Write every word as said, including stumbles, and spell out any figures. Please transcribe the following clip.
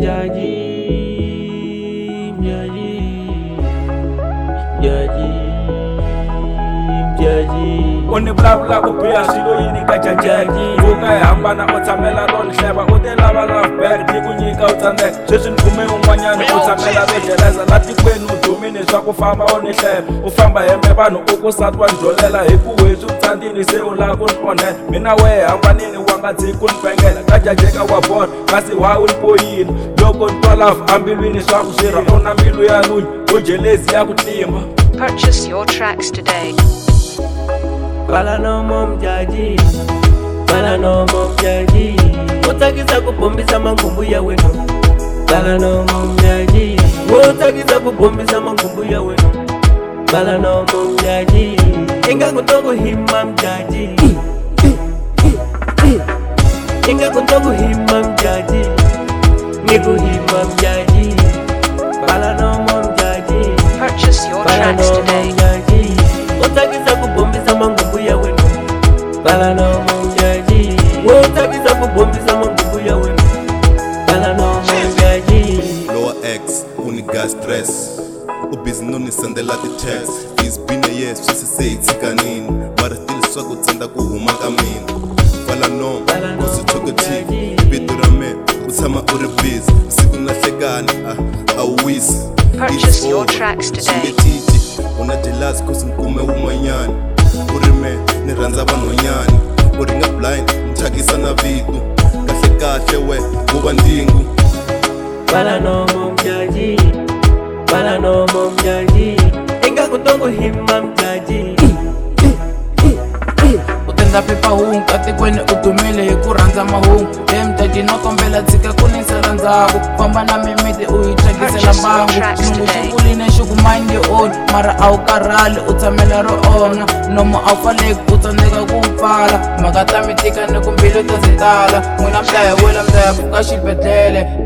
mjaji, mjaji, mjaji, mjaji. Oni bla bla ku pia silo yini ka jajaji. Uka ya hambana utamela ron sheba ute lava love back diku nyika utande. Session kume umwanyana utamela bejeleza lati kwenu dumini swa kufamba oni sheba. Ufamba hembe banu ukusatwa njolela hiku wetu tandini se ula kunpone. Mina we hambanini wangati kunpengela kajajeka wabon kasi wa ulpoyin. Loko ntwa love ambilwini swa kusira ona milu ya nunyi ujelezi ya kutimba. Purchase your tracks today. Bala no mom jaji, bala no mom jaji. Utagiza kupombisa mangumbu ya weno. Bala no mom jaji, utagiza kupombisa mangumbu ya weno. Bala no mom jaji, inga kutogo himam jaji, inga kutogo himam jaji, niku himam jaji. Bala no mom jaji, purchase your tracks today. Utagiza kupombisa mangumbu ya weno. Bala no mom jaji, utagiza kupombisa mangumbu ya weno. Bala no mom jaji. Lower X, uniga stress. Ubusy noni sendela the text. It's been a year, so she say it's kanini. Mara still swag utsenda kuhuma kamini. Bala no, usi talkative. Bitura me, usama uri busy. Usiku na shegani, ah, awisi. Purchase your tracks today. Una jealous cause nkume umanyani. Urime niranza banonyani. Uringa blind mchagisa na vitu. Kashe kashe we uba ndingu. Bala no mom jaji, bala no mom jaji. Inga kutongo hima mjaji. Utenda pepa hungu kati kwenye utumile kuranza mahungu. Mtaji no kombela tika kunisara nzagu. Kwamba na mimiti uitagise la bangu. Nungu chukuli ne shuku mind your own. Mara au karali utamela roona. Nomo au falek utandega kumpala. Magata mitika ne kumbili utazitala. Mwina mdaya wela mdaya kukashipetele.